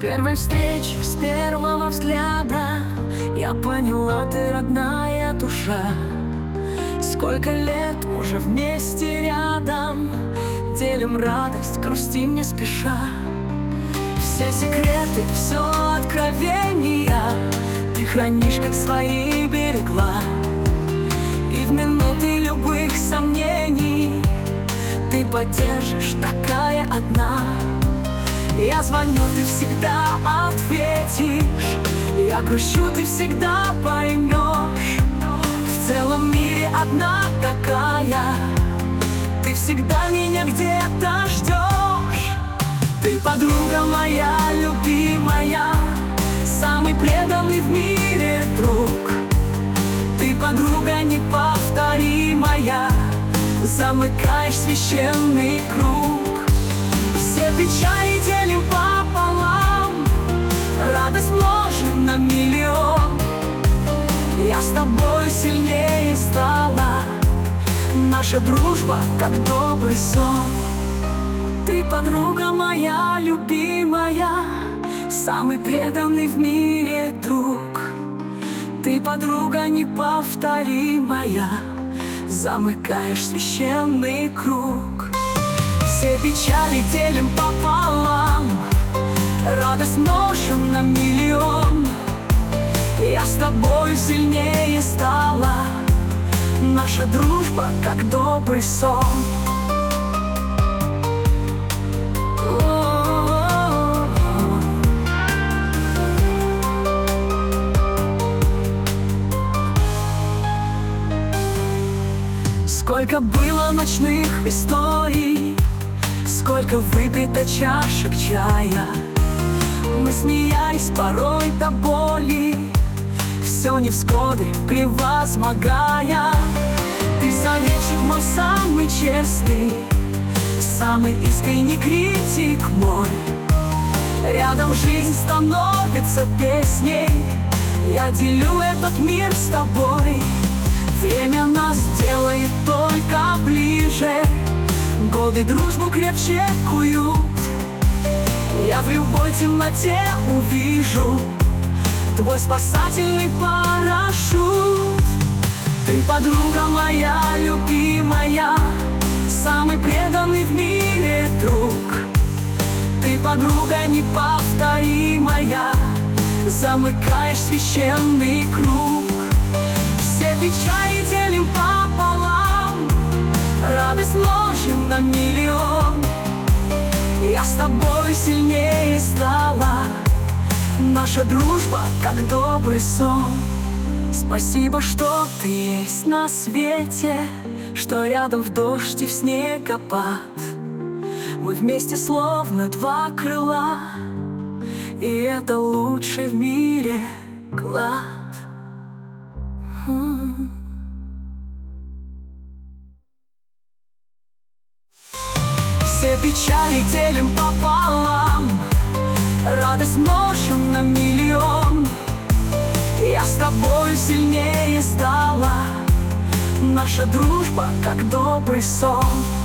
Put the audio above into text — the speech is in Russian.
первой встречи, с первого взгляда я поняла, ты родная душа. Сколько лет уже вместе рядом, делим радость, грустим не спеша. Все секреты, все откровения ты хранишь, как свои берегла. И в минуты любых сомнений ты поддержишь, такая одна. Я звоню, ты всегда ответишь, я грущу, ты всегда поймешь. В целом мире одна такая, ты всегда меня где-то ждешь. Ты подруга моя, любимая, самый преданный в мире друг. Ты подруга неповторимая, замыкаешь священный круг. Все печали делим пополам, радость множим на миллион. Я с тобой сильнее стала, наша дружба как добрый сон. Ты подруга моя, любимая, самый преданный в мире друг. Ты подруга неповторимая, замыкаешь священный круг. Все печали делим пополам, радость множим на миллион. Я с тобой сильнее стала, наша дружба как добрый сон. Сколько было ночных историй, сколько выпито чашек чая. Мы смеялись порой до боли, все невзгоды превозмогая. Ты советчик мой самый честный, самый искренний критик мой. Рядом жизнь становится песней, я делю этот мир с тобой. Время нас делает только ближе, годы дружбу крепче куют. Я в любой темноте увижу твой спасательный парашют. Ты подруга моя, любимая, самый преданный в мире друг. Ты подруга неповторимая, замыкаешь священный круг. Все печали делим пополам, радость множим на миллион. Я с тобой сильнее стала, наша дружба как добрый сон. Спасибо, что ты есть на свете, что рядом в дождь и в снегопад. Мы вместе словно два крыла, и это лучший в мире клад. Все печали делим пополам, радость множим на миллион. Я с тобой сильнее стала, наша дружба как добрый сон.